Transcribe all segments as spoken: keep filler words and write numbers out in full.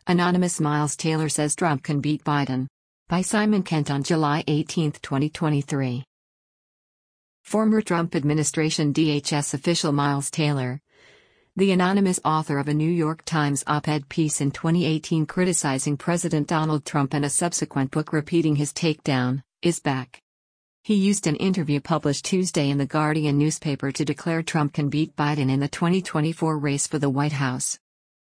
Anonymous Miles Taylor says Trump can beat Biden. By Simon Kent on July eighteenth, twenty twenty-three. Former Trump administration D H S official Miles Taylor, the anonymous author of a New York Times op-ed piece in twenty eighteen criticizing President Donald Trump and a subsequent book repeating his takedown, is back. He used an interview published Tuesday in The Guardian newspaper to declare Trump can beat Biden in the twenty twenty-four race for the White House.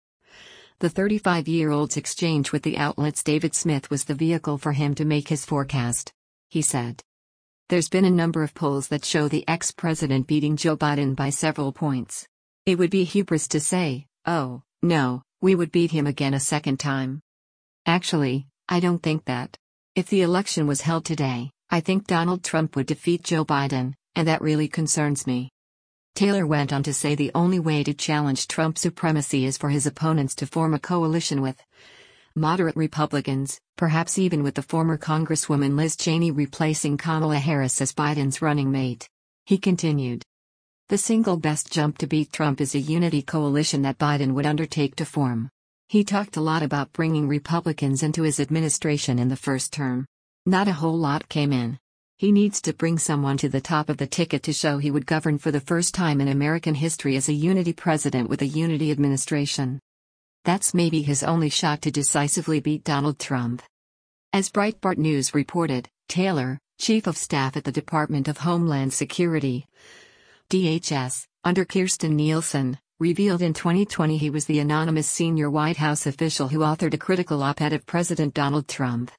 The thirty-five-year-old's exchange with the outlet's David Smith was the vehicle for him to make his forecast. He said, "There's been a number of polls that show the ex-president beating Joe Biden by several points. It would be hubris to say, oh, no, we would beat him again a second time. Actually, I don't think that. If the election was held today, I think Donald Trump would defeat Joe Biden, and that really concerns me." Taylor went on to say the only way to challenge Trump's supremacy is for his opponents to form a coalition with moderate Republicans, perhaps even with the former Congresswoman Liz Cheney replacing Kamala Harris as Biden's running mate. He continued, "The single best jump to beat Trump is a unity coalition that Biden would undertake to form." He talked a lot about bringing Republicans into his administration in the first term. Not a whole lot came in. He needs to bring someone to the top of the ticket to show he would govern for the first time in American history as a unity president with a unity administration. That's maybe his only shot to decisively beat Donald Trump. As Breitbart News reported, Taylor, chief of staff at the Department of Homeland Security, D H S, under Kirstjen Nielsen, revealed in twenty twenty he was the anonymous senior White House official who authored a critical op-ed of President Donald Trump.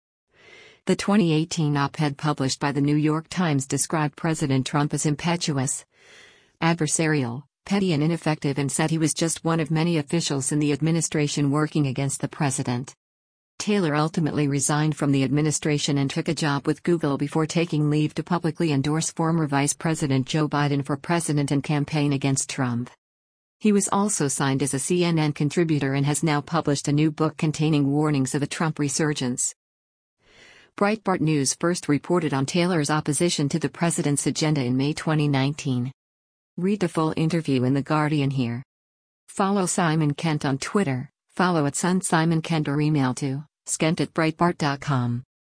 The twenty eighteen op-ed published by the New York Times described President Trump as impetuous, adversarial, petty and ineffective, and said he was just one of many officials in the administration working against the president. Taylor ultimately resigned from the administration and took a job with Google before taking leave to publicly endorse former Vice President Joe Biden for president and campaign against Trump. He was also signed as a C N N contributor and has now published a new book containing warnings of a Trump resurgence. Breitbart News first reported on Taylor's opposition to the president's agenda in May twenty nineteen. Read the full interview in The Guardian here. Follow Simon Kent on Twitter, follow at Sun Simon Kent or email to skent at breitbart dot com.